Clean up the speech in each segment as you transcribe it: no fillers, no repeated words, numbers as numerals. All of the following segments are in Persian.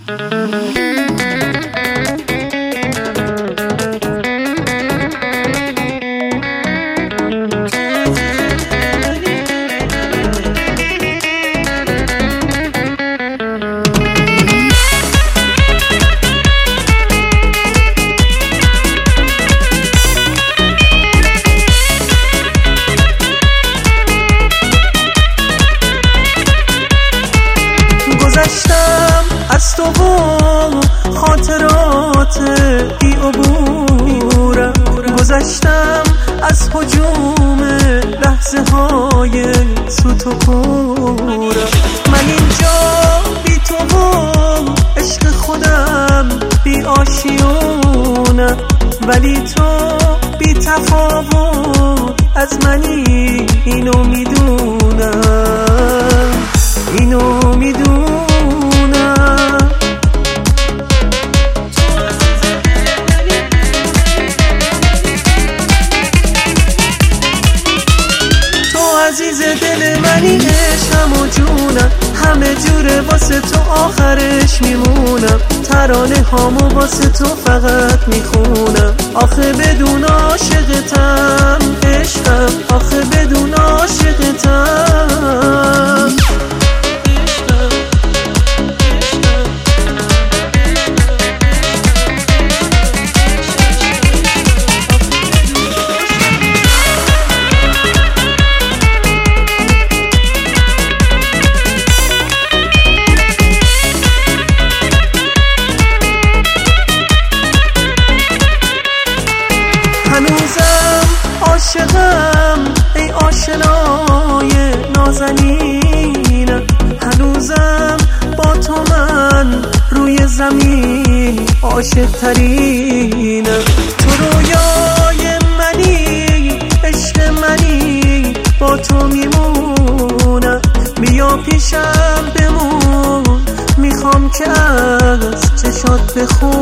گذشتم از تو و خاطرات بی عبورم، گذشتم از هجوم لحظه های سوت و کورم. من اینجا بی تو و عشق خودم بی آشیونم، ولی تو بی تفاوت از منی، اینو میدونم، اینو میدونم. تو عزیز دل منی، عشقم و جونم، همه جوره واسه تو آخرش میمونم. ترانه هامو واسه تو فقط میخونم، آخه بدون عاشقتم عشقم، آخه بدون عاشقتم. هنوزم عاشقم ای آشنای نازنینم، هنوزم با تو من روی زمین عاشق ترینم. تو رویای منی، عشق منی، با تو میمونم. بیا پیشم بمون، میخوام که از چشات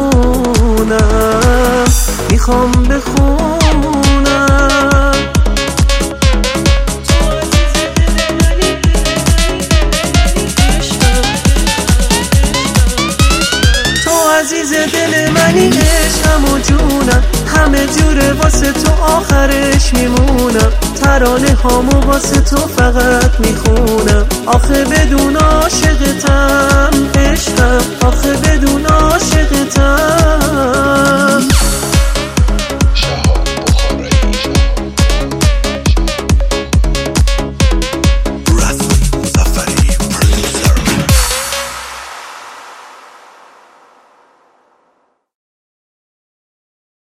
بخونم، میخوام بخونم. تو عزیز دل منی، عشقم و جونم، همه جوره واسه تو آخرش میمونم. ترانه هامو واسه تو فقط میخونم، آخه بدون عاشقتم